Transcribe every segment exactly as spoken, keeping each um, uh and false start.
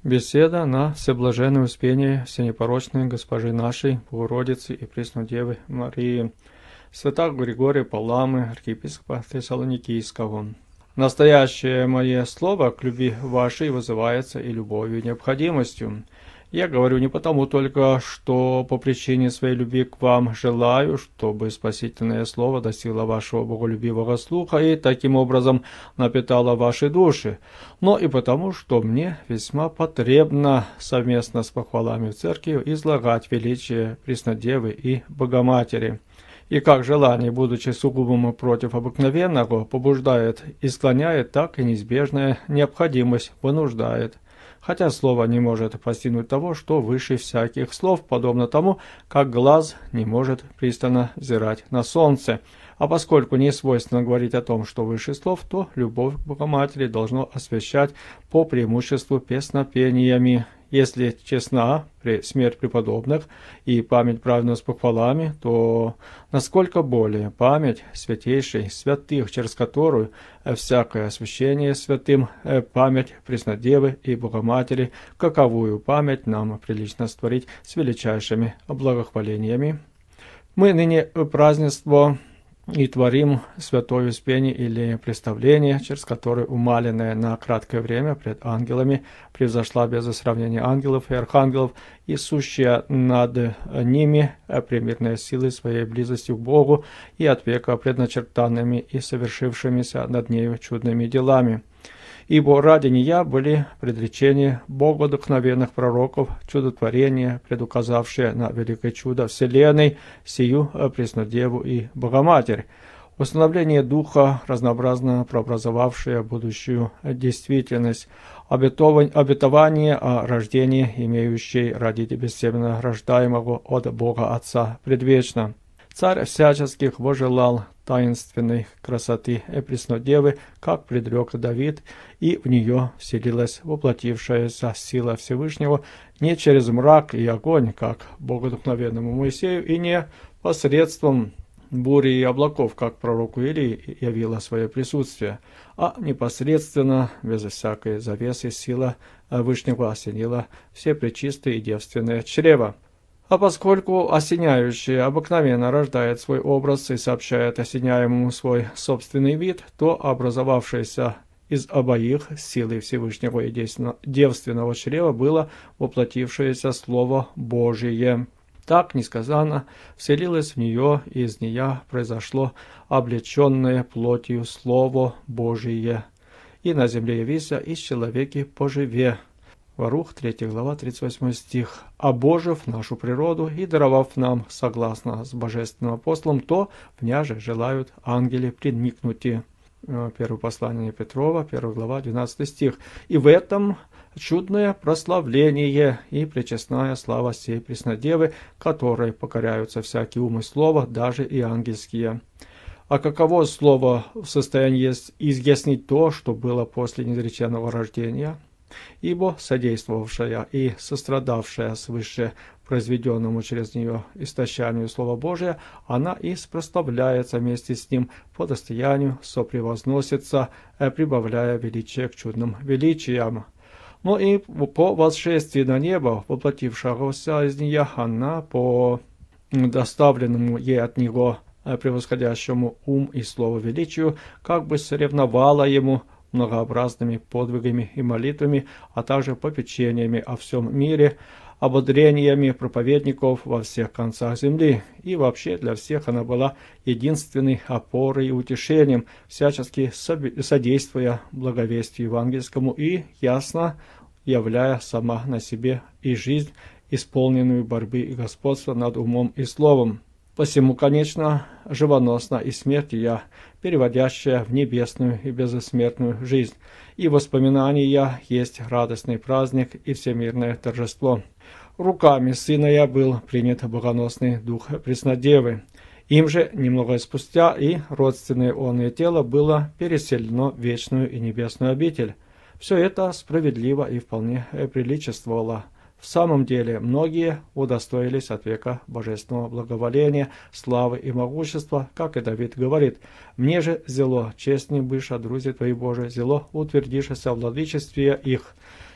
Беседа на всеблаженное успение всенепорочной Госпожи нашей, Богородицы и Пресной Девы Марии, святого Григория Паламы, архиепископа Фессалоникийского. Настоящее мое слово к любви вашей вызывается и любовью, и необходимостью. Я говорю не потому только, что по причине своей любви к вам желаю, чтобы спасительное слово достигло вашего боголюбивого слуха и таким образом напитало ваши души, но и потому, что мне весьма потребно совместно с похвалами в церкви излагать величие Преснодевы и Богоматери. И как желание, будучи сугубым против обыкновенного, побуждает и склоняет, так и неизбежная необходимость вынуждает. Хотя слово не может постигнуть того, что выше всяких слов, подобно тому, как глаз не может пристально взирать на солнце. А поскольку не свойственно говорить о том, что выше слов, то любовь к Богоматери должно освящать по преимуществу песнопениями. Если честна смерть преподобных и память праведна с похвалами, то насколько более память святейшей святых, через которую всякое освящение святым, память Преснодевы и Богоматери, каковую память нам прилично створить с величайшими благохвалениями. Мы ныне празднество и творим святое успение или представление, через которое умаленное на краткое время пред ангелами превзошла без сравнения ангелов и архангелов и сущая над ними примирной силой своей близостью к Богу и от века предначертанными и совершившимися над нею чудными делами. Ибо ради нея были предречения богодухновенных пророков, чудотворения, предуказавшие на великое чудо Вселенной, сию Преснодеву и Богоматерь, установление Духа, разнообразно преобразовавшее будущую действительность, обетование о рождении, имеющей родить бессеменно рождаемого от Бога Отца предвечно. Царь всяческих вожелал таинственной красоты Преснодевы, как предрек Давид, и в нее вселилась воплотившаяся сила Всевышнего не через мрак и огонь, как богодухновенному Моисею, и не посредством бури и облаков, как пророку Илии явила свое присутствие, а непосредственно, без всякой завесы, сила Вышнего осенила все пречистые и девственное чрево. А поскольку осеняющее обыкновенно рождает свой образ и сообщает осеняемому свой собственный вид, то образовавшееся из обоих силы Всевышнего и девственного чрева было воплотившееся Слово Божие. Так несказанно вселилось в нее, и из нее произошло облеченное плотью Слово Божие. И на земле явися, и с человеки поживе. Варух, третья глава, тридцать восьмой стих. «Обожив нашу природу и даровав нам, согласно с божественным апостолом, то в няже желают ангели предникнути». Первое послание Петрова, первая глава, двенадцатый стих. «И в этом чудное прославление и пречестная слава сей Преснодевы, которой покоряются всякие умы слова, даже и ангельские». А каково слово в состоянии изъяснить то, что было после неизреченного рождения? Ибо содействовавшая и сострадавшая свыше произведенному через нее истощанию Слова Божия, она и спроставляется вместе с ним по достоянию, сопревозносится, прибавляя величие к чудным величиям. Но и по восшествии на небо, воплотившегося из нее, она по доставленному ей от него превосходящему ум и слово величию, как бы соревновала ему многообразными подвигами и молитвами, а также попечениями о всем мире, ободрениями проповедников во всех концах земли. И вообще для всех она была единственной опорой и утешением, всячески содействуя благовестию евангельскому и ясно являя сама на себе и жизнь, исполненную борьбы и господства над умом и словом. Посему, конечно, живоносна и смерть я, переводящая в небесную и безсмертную жизнь, и воспоминания есть радостный праздник и всемирное торжество. Руками сына я был принят богоносный дух Преснодевы. Им же, немного спустя, и родственное онное тело было переселено в вечную и небесную обитель. Все это справедливо и вполне приличествовало. В самом деле, многие удостоились от века божественного благоволения, славы и могущества, как и Давид говорит: «Мне же зело, честней быша, друзі твои Божии, зело утвердишься в владычестве их».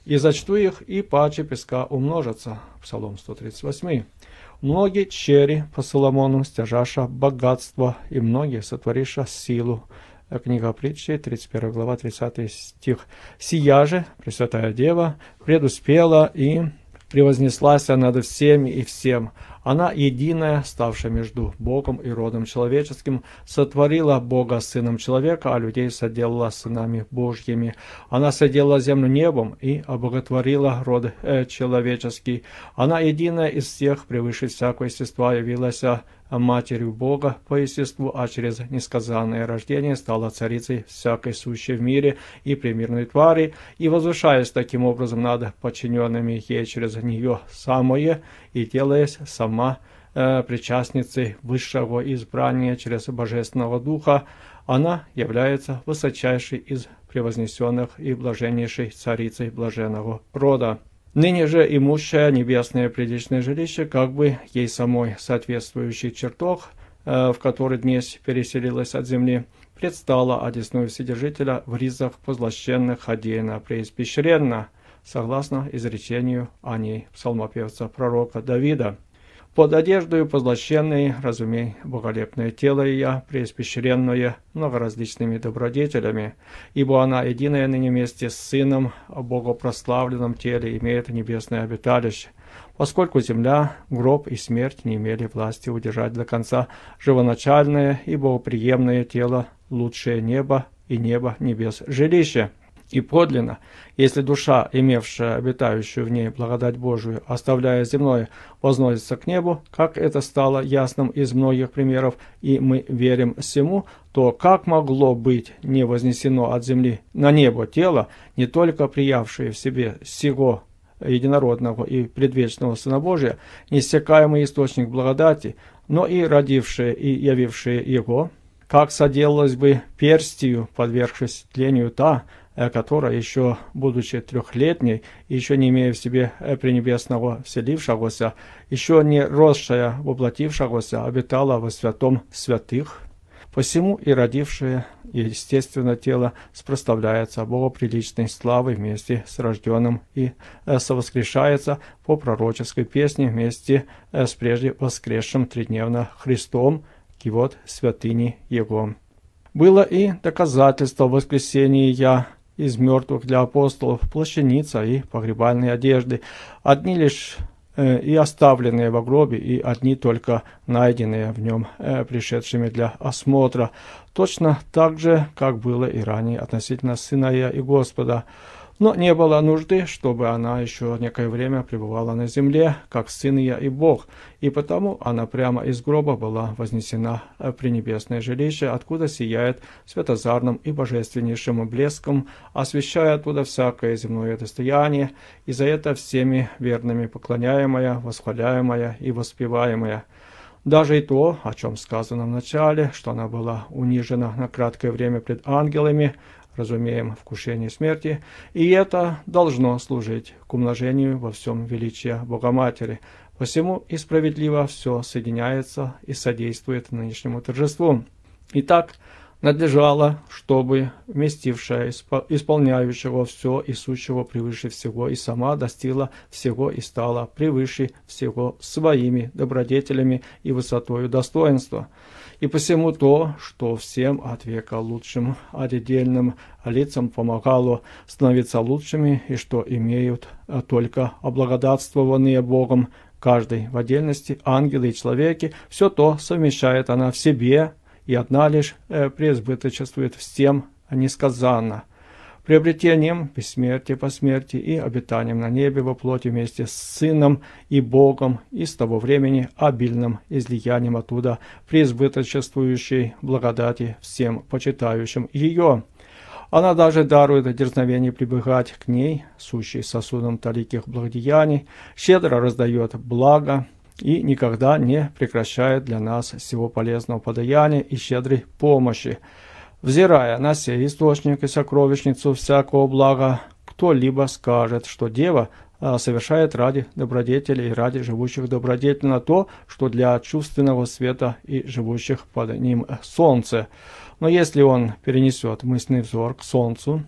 и зачту их, и паче песка умножатся. Псалом сто тридцать восемь. Многие чери по Соломону стяжаша богатство, и многие сотвориша силу. Книга притчи, тридцать первая глава, тридцатый стих. Сия же, Пресвятая Дева, предуспела и превознеслась над всеми и всем. Она единая, ставшая между Богом и родом человеческим, сотворила Бога сыном человека, а людей соделала сынами Божьими. Она соделала землю небом и обоготворила род э, человеческий. Она единая из всех, превыше всякого естества, явилась матерью Бога по естеству, а через несказанное рождение стала царицей всякой сущей в мире и примирной твари, и возвышаясь таким образом над подчиненными ей через нее самое, и делаясь сама э, причастницей высшего избрания через Божественного Духа, она является высочайшей из превознесенных и блаженнейшей царицей блаженного рода. Ныне же имущая небесное предвечное жилище, как бы ей самой соответствующий чертог, э, в который днесь переселилась от земли, предстала одесную Вседержителя в ризах позлощенных одеяна преиспещренно, согласно изречению о ней псалмопевца пророка Давида. Под одеждою позлощенной, разумей, боголепное тело ее, преиспещренное многоразличными добродетелями, ибо она единая ныне вместе с Сыном о богопрославленном теле имеет небесное обиталище, поскольку земля, гроб и смерть не имели власти удержать до конца живоначальное и богоприемное тело, лучшее небо и небо небес жилище. И подлинно, если душа, имевшая обитающую в ней благодать Божию, оставляя земное, возносится к небу, как это стало ясным из многих примеров, и мы верим всему, то как могло быть не вознесено от земли на небо тело, не только приявшее в себе сего единородного и предвечного Сына Божия, неиссякаемый источник благодати, но и родившее и явившее его, как соделалось бы перстью, подвергшись тлению та, которая, еще будучи трехлетней, еще не имея в себе пренебесного вселившегося, еще не росшая, воплотившегося, обитала во святом святых. Посему и родившее, и естественно тело спроставляется богоприличной славой вместе с рожденным и совоскрешается по пророческой песне вместе с прежде воскресшим тридневно Христом, кивот святыни Его. Было и доказательство воскресения из мертвых для апостолов, плащаница и погребальные одежды, одни лишь э, и оставленные во гробе, и одни только найденные в нем э, пришедшими для осмотра, точно так же, как было и ранее относительно Сына и Господа. Но не было нужды, чтобы она еще некое время пребывала на земле, как Сын ее и Бог, и потому она прямо из гроба была вознесена в пренебесное жилище, откуда сияет светозарным и божественнейшим блеском, освещая оттуда всякое земное достояние, и за это всеми верными поклоняемая, восхваляемая и воспеваемая. Даже и то, о чем сказано в начале, что она была унижена на краткое время пред ангелами, разумеем, вкушение смерти, и это должно служить к умножению во всем величия Богоматери. Посему и справедливо все соединяется и содействует нынешнему торжеству. Итак, надлежало, чтобы вместившая, исполняющего все и сущего превыше всего, и сама достигла всего и стала превыше всего своими добродетелями и высотою достоинства. И посему то, что всем от века лучшим отдельным лицам помогало становиться лучшими, и что имеют только облагодатствованные Богом, каждый в отдельности, ангелы и человеки, все то совмещает она в себе, и одна лишь э, преизбыточествует всем несказанно. Приобретением бессмертия по смерти и обитанием на небе во плоти вместе с Сыном и Богом, и с того времени обильным излиянием оттуда преизбыточествующей благодати всем почитающим ее. Она даже дарует дерзновение прибегать к ней, сущей сосудом таликих благодеяний, щедро раздает благо и никогда не прекращает для нас всего полезного подаяния и щедрой помощи. Взирая на сей источник и сокровищницу всякого блага, кто-либо скажет, что Дева совершает ради добродетели и ради живущих добродетельно то, что для чувственного света и живущих под ним солнце. Но если он перенесет мысленный взор к солнцу,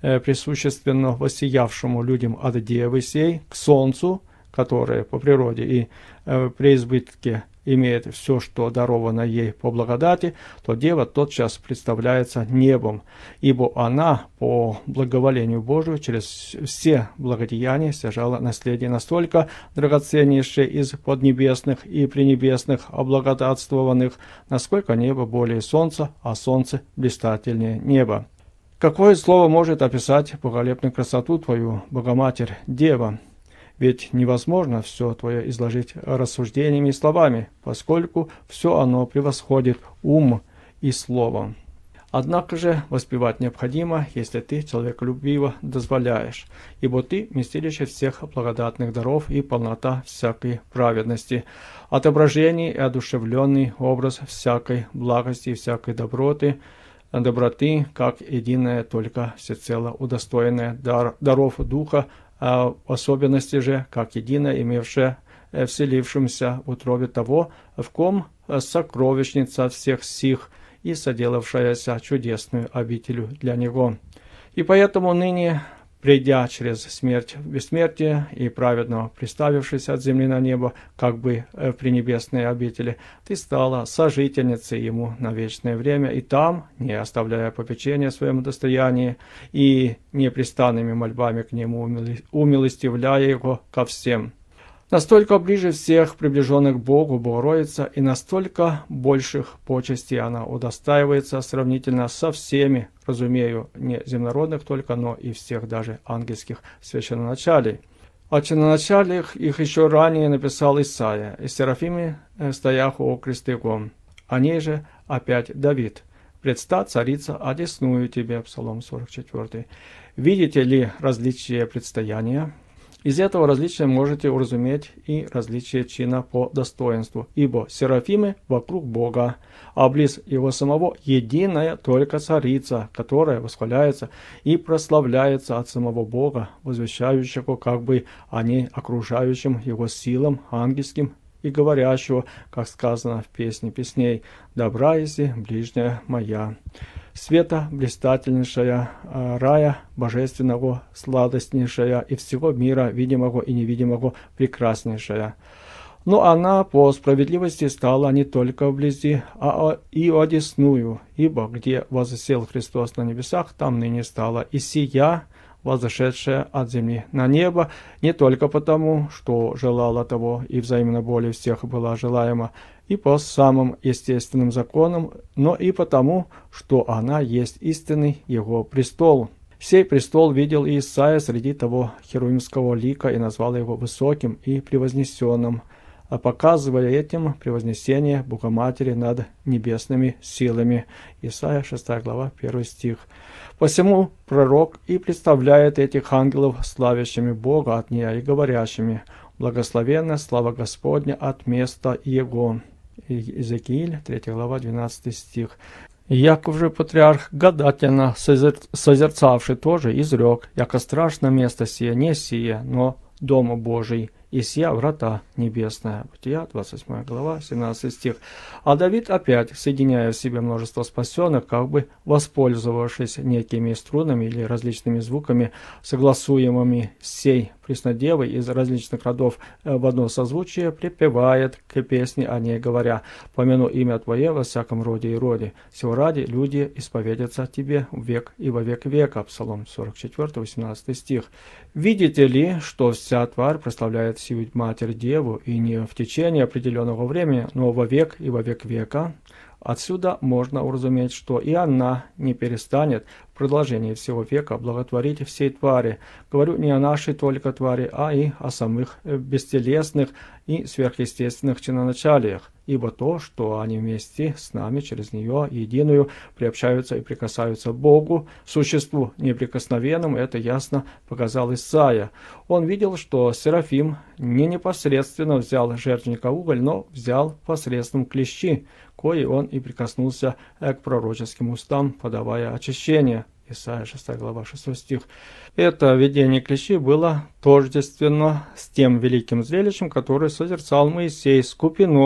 э, присущественно воссиявшему людям от девы сей к солнцу, которое по природе и э, преизбытке имеет все, что даровано ей по благодати, то дева тотчас представляется небом, ибо она по благоволению Божию через все благодеяния стяжала наследие настолько драгоценнейшее из поднебесных и пренебесных облагодатствованных, насколько небо более солнца, а солнце блистательнее неба. Какое слово может описать благолепную красоту твою, Богоматерь, Дева? Ведь невозможно все твое изложить рассуждениями и словами, поскольку все оно превосходит ум и слово. Однако же воспевать необходимо, если ты человеколюбиво дозволяешь, ибо ты вместилище всех благодатных даров и полнота всякой праведности, отображение и одушевленный образ всякой благости и всякой доброты, доброты, как единая, только всецело удостоенная дар, даров Духа, а в особенности же, как единое, имевшее вселившимся в утробе того, в ком сокровищница всех сих и соделавшаяся чудесную обителю для него. И поэтому ныне, придя через смерть в бессмертие и праведно приставившись от земли на небо, как бы в пренебесной обители, ты стала сожительницей ему на вечное время, и там, не оставляя попечения своему достоянии и непрестанными мольбами к нему, умилостивляя его ко всем. Настолько ближе всех приближенных к Богу Богородица, и настолько больших почестей она удостаивается сравнительно со всеми, разумею, не земнородных только, но и всех даже ангельских священноначалий. О чиноначалиях их еще ранее написал Исаия, и Серафиме стоях о крестыгом. О ней же опять Давид. «Предста, царица, одесную тебе», Псалом сорок четыре. Видите ли различие предстояния? Из этого различия можете уразуметь и различие чина по достоинству, ибо Серафимы вокруг Бога, а близ его самого единая только царица, которая восхваляется и прославляется от самого Бога, возвещающего как бы о ней окружающим его силам ангельским и говорящего, как сказано в песне песней, «Добра еси ближняя моя». Света блистательнейшая, рая божественного, сладостнейшая и всего мира, видимого и невидимого, прекраснейшая. Но она по справедливости стала не только вблизи, а и одесную, ибо где возвысел Христос на небесах, там ныне стала и сия, возошедшая от земли на небо, не только потому, что желала того и взаимно более всех была желаема, и по самым естественным законам, но и потому, что она есть истинный его престол. Сей престол видел и Исаия среди того херувимского лика и назвал его высоким и превознесенным, показывая этим превознесение Богоматери над небесными силами. Исайя шестая глава, первый стих. Посему пророк и представляет этих ангелов славящими Бога от нее и говорящими: «Благословенна слава Господня от места Его». Иезекииль, третья глава, двенадцатый стих. Яков же патриарх, гадательно созерцавший, тоже изрек: «Яко страшно место сие, не сие, но Дом Божий, и сия врата небесная». Бытия, двадцать восьмая глава, семнадцатый стих. А Давид опять, соединяя в себе множество спасенных, как бы воспользовавшись некими струнами или различными звуками, согласуемыми с сей Преснодевой из различных родов в одно созвучие, припевает к песне о ней, говоря: «Помяну имя Твое во всяком роде и роде, сего ради люди исповедятся Тебе в век и во век века». Псалом сорок четыре, восемнадцатый стих. «Видите ли, что вся тварь прославляет сию Матерь Деву, и не в течение определенного времени, но во век и во век века». Отсюда можно уразуметь, что и она не перестанет в продолжении всего века благотворить всей твари. Говорю не о нашей только твари, а и о самых бестелесных и сверхъестественных чиноначалиях, ибо то, что они вместе с нами через нее единую приобщаются и прикасаются к Богу, существу неприкосновенному, это ясно показал Исаия. Он видел, что Серафим не непосредственно взял жертвенника уголь, но взял посредством клещи, кои он и прикоснулся к пророческим устам, подавая очищение. Исайя шестая глава, шестой стих. Это видение клещи было тождественно с тем великим зрелищем, которое созерцал Моисей с купиной,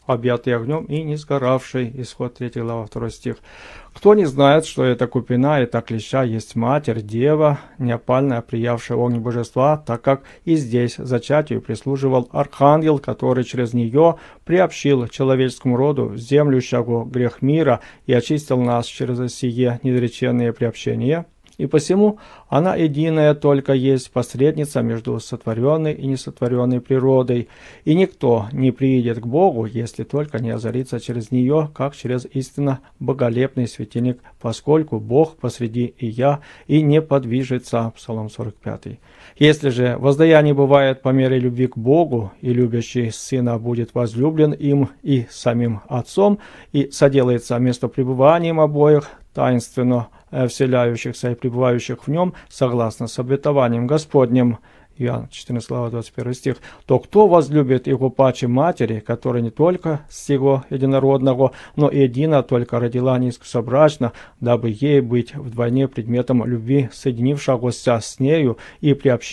объятый огнем и не сгоравший. Исход третья глава, второй стих. Кто не знает, что эта купина, эта клеща есть Матерь, Дева, неопальная, приявшая огонь божества, так как и здесь зачатию прислуживал архангел, который через нее приобщил человеческому роду землющего грех мира и очистил нас через сие неизреченное приобщение. И посему она единая только есть посредница между сотворенной и несотворенной природой, и никто не приидет к Богу, если только не озарится через нее, как через истинно боголепный светильник, поскольку Бог посреди и я, и не подвижется. Псалом сорок пятый. Если же воздаяние бывает по мере любви к Богу, и любящий Сына будет возлюблен им и самим Отцом, и соделается местопребыванием обоих, таинственно вселяющихся и пребывающих в нем, согласно с обетованием Господним, Иоанн четырнадцатая глава, двадцать первый стих, то кто возлюбит его паче матери, которая не только с его единородного, но и едина только родила неискусобрачно, дабы ей быть вдвойне предметом любви, соединившегося с нею и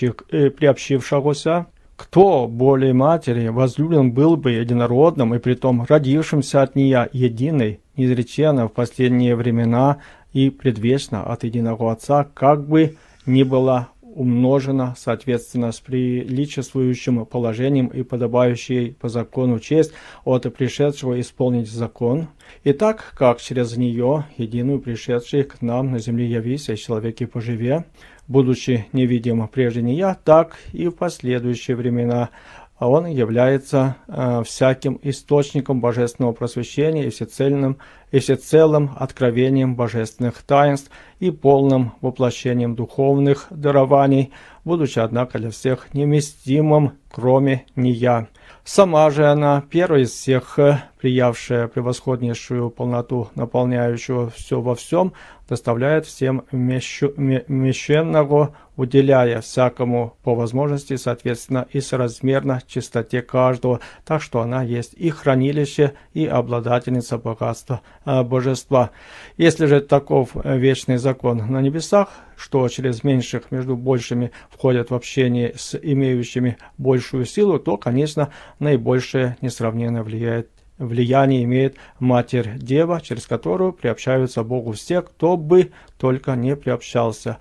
приобщившегося? Кто более матери возлюблен был бы единородным и притом родившимся от нее единой, неизреченно в последние времена и предвечно от единого Отца, как бы ни было умножена, соответственно, с приличествующим положением и подобающей по закону честь от пришедшего исполнить закон. И так, как через нее, единую пришедшей к нам на земле явися, человеки поживе, будучи невидим прежде нея, так и в последующие времена он является э, всяким источником божественного просвещения и всецельным, и всецелым откровением божественных таинств и полным воплощением духовных дарований, будучи, однако, для всех неместимым, кроме нея. Сама же она, первая из всех, приявшая превосходнейшую полноту, наполняющую все во всем, доставляет всем мещенного, уделяя всякому по возможности, соответственно, и соразмерно чистоте каждого, так что она есть и хранилище, и обладательница богатства э, божества. Если же таков вечный закон на небесах, что через меньших между большими входят в общение с имеющими большую силу, то, конечно, наибольшее несравненно влияет Влияние имеет Матерь Дева, через которую приобщаются Богу все, кто бы только не приобщался.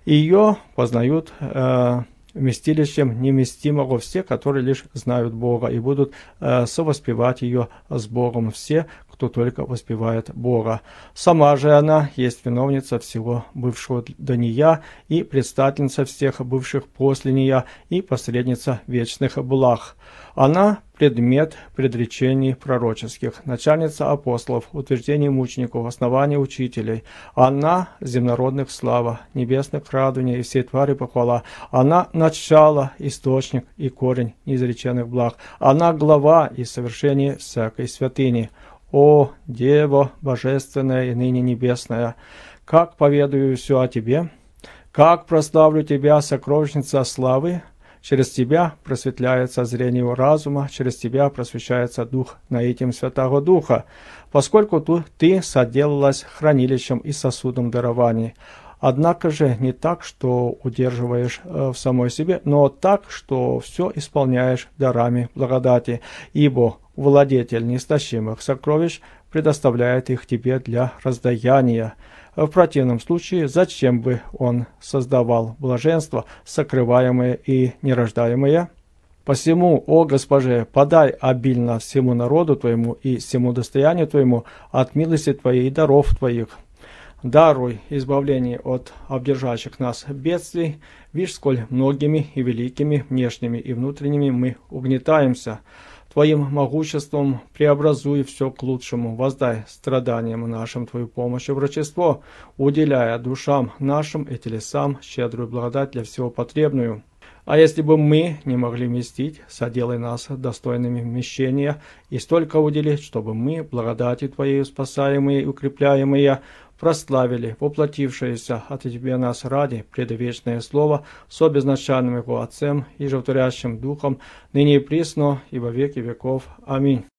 Ее познают э, вместилищем неместимого все, которые лишь знают Бога, и будут э, совоспевать ее с Богом все, кто только воспевает Бога. Сама же она есть виновница всего бывшего до нея, и предстательница всех бывших после нея, и посредница вечных благ. Она предмет предречений пророческих, начальница апостолов, утверждений мучеников, основания учителей. Она земнородных слава, небесных радований и всей твари похвала. Она начало, источник и корень неизреченных благ. Она глава и совершение всякой святыни. О, Дева божественная и ныне небесная, как поведаю все о тебе, как прославлю тебя, сокровищница славы. Через тебя просветляется зрение разума, через тебя просвещается дух наитием Святого Духа, поскольку ты соделалась хранилищем и сосудом дарований. Однако же не так, что удерживаешь э, в самой себе, но так, что все исполняешь дарами благодати, ибо владетель неистощимых сокровищ предоставляет их тебе для раздаяния. В противном случае, зачем бы он создавал блаженство, сокрываемое и нерождаемое? Посему, о Госпоже, подай обильно всему народу Твоему и всему достоянию Твоему от милости Твоей и даров Твоих. Даруй избавление от обдержащих нас бедствий, видишь, сколь многими и великими внешними и внутренними мы угнетаемся. Твоим могуществом преобразуй все к лучшему, воздай страданиям нашим Твою помощь и врачество, уделяя душам нашим и телесам щедрую благодать для всего потребную. А если бы мы не могли вместить, соделай нас достойными вмещения и столько уделить, чтобы мы, благодати Твоей спасаемые и укрепляемые, прославили воплотившееся от Тебе нас ради предвечное Слово с обезначальным Его Отцем и животворящим Духом, ныне и присно и во веки веков. Аминь.